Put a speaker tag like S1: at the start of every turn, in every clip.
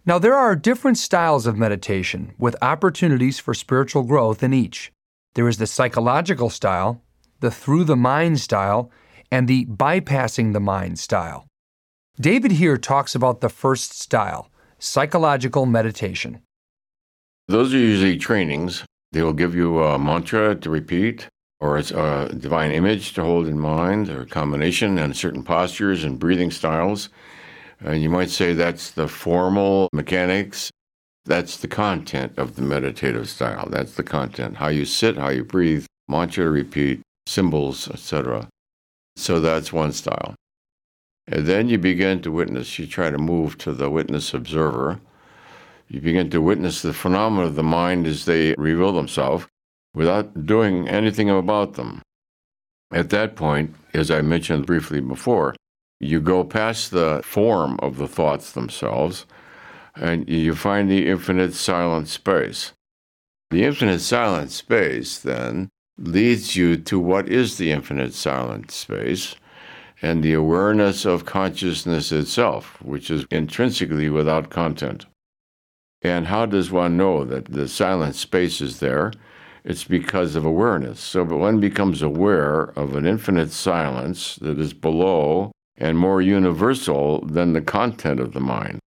S1: Now, there are different styles of meditation with opportunities for spiritual growth in each. There is the psychological style, the through the mind style, and the bypassing the mind style. David here talks about the first style, psychological meditation.
S2: Those are usually trainings. They will give you a mantra to repeat, or it's a divine image to hold in mind, or a combination and certain postures and breathing styles. And you might say that's the formal mechanics. That's the content of the meditative style. That's the content. How you sit, how you breathe, mantra to repeat, symbols, etc. So that's one style. And then you begin to witness. You try to move to the witness observer. You begin to witness the phenomena of the mind as they reveal themselves without doing anything about them. At that point, as I mentioned briefly before, you go past the form of the thoughts themselves, and you find the infinite silent space. The infinite silent space, then, leads you to what is the infinite silent space, and the awareness of consciousness itself, which is intrinsically without content. And how does one know that the silent space is there? It's because of awareness. So one becomes aware of an infinite silence that is below and more universal than the content of the mind.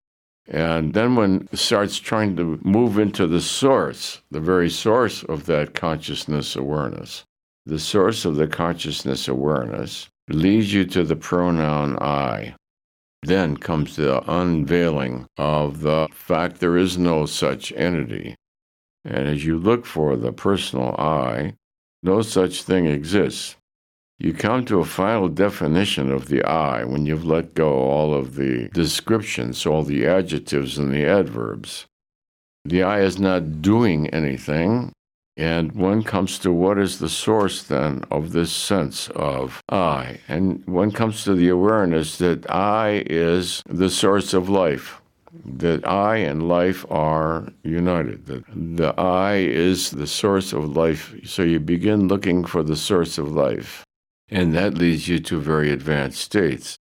S2: And then one starts trying to move into the source, the very source of that consciousness awareness. The source of the consciousness awareness leads you to the pronoun I. Then comes the unveiling of the fact there is no such entity. And as you look for the personal I, no such thing exists. You come to a final definition of the I when you've let go all of the descriptions, all the adjectives and the adverbs. The I is not doing anything, and one comes to what is the source then of this sense of I. And one comes to the awareness that I is the source of life, that I and life are united, that the I is the source of life. So you begin looking for the source of life. And that leads you to very advanced states.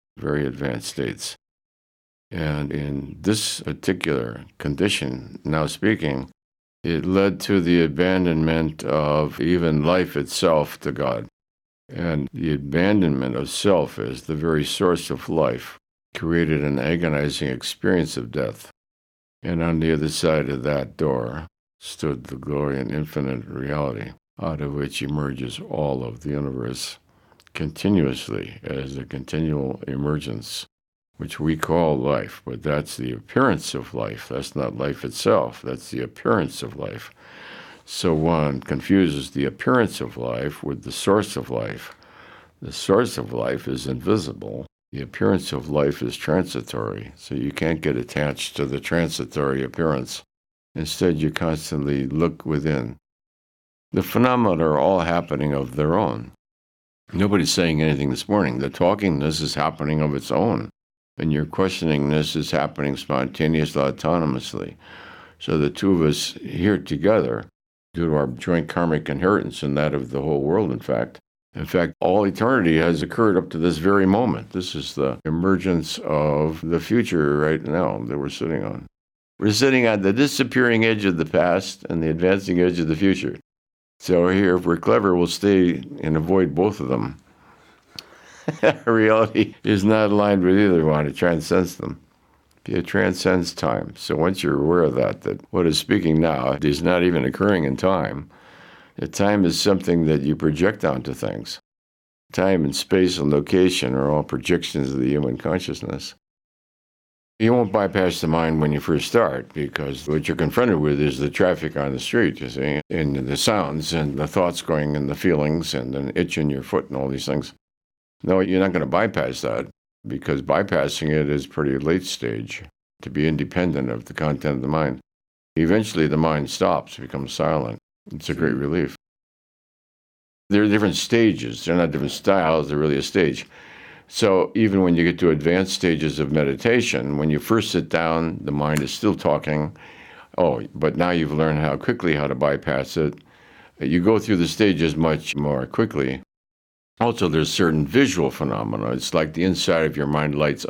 S2: And in this particular condition, now speaking, it led to the abandonment of even life itself to God. And the abandonment of self as the very source of life created an agonizing experience of death. And on the other side of that door stood the glory and infinite reality, out of which emerges all of the universe continuously as a continual emergence, which we call life, but that's the appearance of life. That's not life itself. That's the appearance of life. So one confuses the appearance of life with the source of life. The source of life is invisible. The appearance of life is transitory, so you can't get attached to the transitory appearance. Instead, you constantly look within. The phenomena are all happening of their own. Nobody's saying anything this morning. The talkingness is happening of its own, and your questioningness is happening spontaneously, autonomously. So the two of us here together, due to our joint karmic inheritance and that of the whole world, in fact, all eternity has occurred up to this very moment. This is the emergence of the future right now that we're sitting on. We're sitting on the disappearing edge of the past and the advancing edge of the future. So here, if we're clever, we'll stay and avoid both of them. Reality is not aligned with either one. It transcends them. It transcends time. So once you're aware of that what is speaking now is not even occurring in time, that time is something that you project onto things. Time and space and location are all projections of the human consciousness. You won't bypass the mind when you first start, because what you're confronted with is the traffic on the street, you see, and the sounds and the thoughts going and the feelings and an itch in your foot and all these things. No, you're not going to bypass that, because bypassing it is pretty late stage, to be independent of the content of the mind. Eventually the mind stops, becomes silent. It's a great relief. There are different stages. They're not different styles, they're really a stage. So even when you get to advanced stages of meditation, when you first sit down, the mind is still talking. But now you've learned how to bypass it. You go through the stages much more quickly. Also, there's certain visual phenomena. It's like the inside of your mind lights up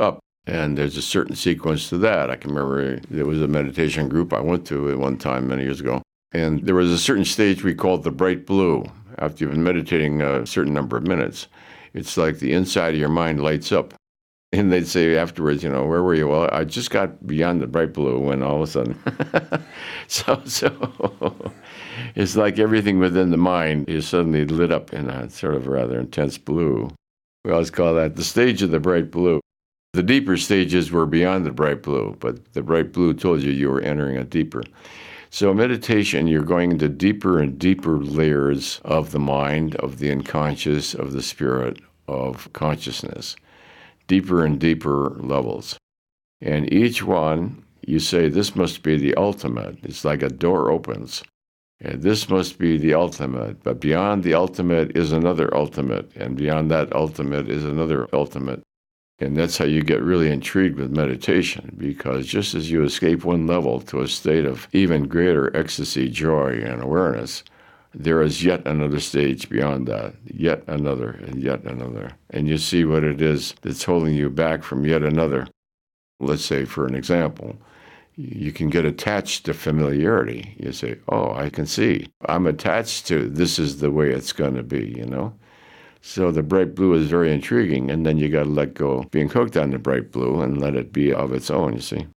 S2: And there's a certain sequence to that. I can remember there was a meditation group I went to at one time many years ago. And there was a certain stage we called the bright blue. After you've been meditating a certain number of minutes, it's like the inside of your mind lights up. And they'd say afterwards, where were you? Well, I just got beyond the bright blue when all of a sudden. So it's like everything within the mind is suddenly lit up in a sort of rather intense blue. We always call that the stage of the bright blue. The deeper stages were beyond the bright blue, but the bright blue told you were entering a deeper. So meditation, you're going into deeper and deeper layers of the mind, of the unconscious, of the spirit, of consciousness. Deeper and deeper levels. And each one, you say, this must be the ultimate. It's like a door opens. And this must be the ultimate. But beyond the ultimate is another ultimate. And beyond that ultimate is another ultimate. And that's how you get really intrigued with meditation, because just as you escape one level to a state of even greater ecstasy, joy, and awareness, there is yet another stage beyond that, yet another, and yet another. And you see what it is that's holding you back from yet another. Let's say, for an example, you can get attached to familiarity. You say, oh, I can see. I'm attached to this is the way it's going to be, So the bright blue is very intriguing, and then you got to let go of being hooked on the bright blue and let it be of its own, you see.